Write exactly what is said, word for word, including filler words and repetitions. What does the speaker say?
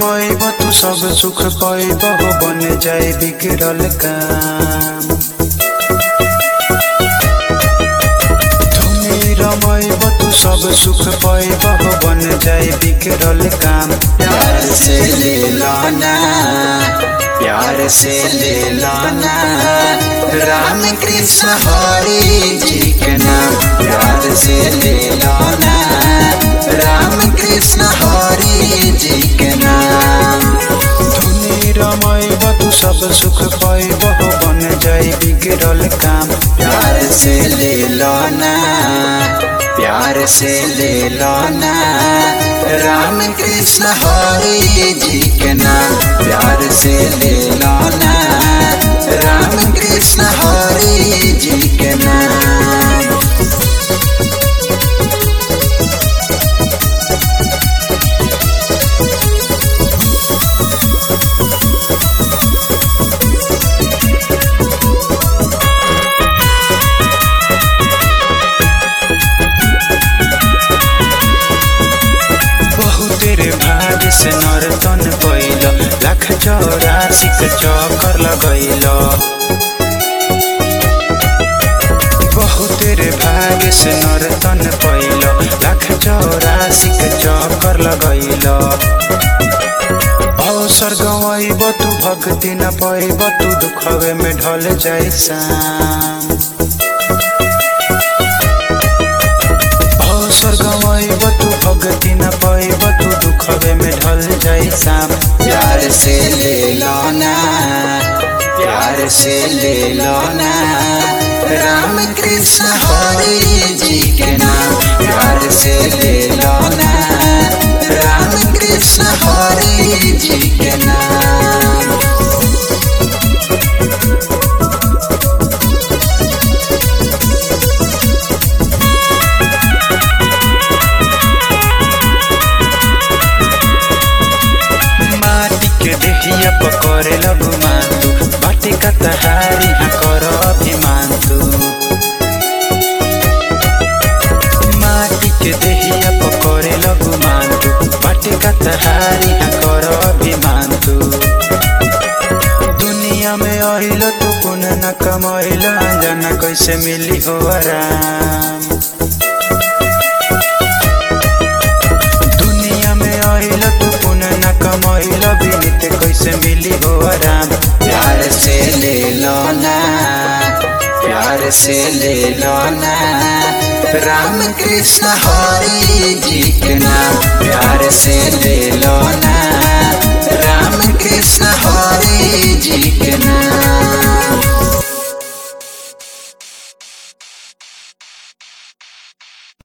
रमैब तू सब सुख पैब हो बन जाए बिगड़ल काम। धुनी रमैब तू सब सुख पैब हो बन जाए बिगड़ल काम। प्यार से ले लाना प्यार से ले लाना राम कृष्ण हरि जी के नाम। प्यार से ले लाना राम कृष्ण हरि जी के नाम। धुनी रमैब तू सब सुख पैब हो बन जाए बिगड़ल काम। प्यार से ले लाना प्यार से ले लाना राम कृष्ण हरि जी के नाम। प्यार से ले लाना राम कृष्ण हरि जी के नाम। तेरे भाग्य से नर्तन पैल लाख चौरासी के चक्कर लगैल। बहु तेरे भाग्य से नर्तन पैल लाख चौरासी के चक्कर लगैल। अवसर गवाइब तू भक्ति न पैब तू दुखवे में ढल जाए शाम। अवसर गवाइब तू भक्ति न पैब तू दुखवे में ढल जाए शाम। प्यार से ले लाना प्यार से ले लाना राम कृष्ण हरि जी के नाम। प्यार से ले लाना राम कृष्ण हरि जी के नाम। देहिया पकड़े लघुमान तू बाटे का तहारी हाँ कर अभिमान तू। माटी के देहिया पकड़े लघुमान तू बाटे का तहारी हाँ कर अभिमान तू। दुनिया में अहिल तू पुण्य न कमैल अनजाना कैसे मिली हो आराम। दुनिया में अहिल तू पुण्य न कमैल विनीत कैसे मिली हो आराम। प्यार से ले लाना प्यार से ले लाना राम कृष्ण हरि जी के नाम। प्यार से ले लाना राम कृष्ण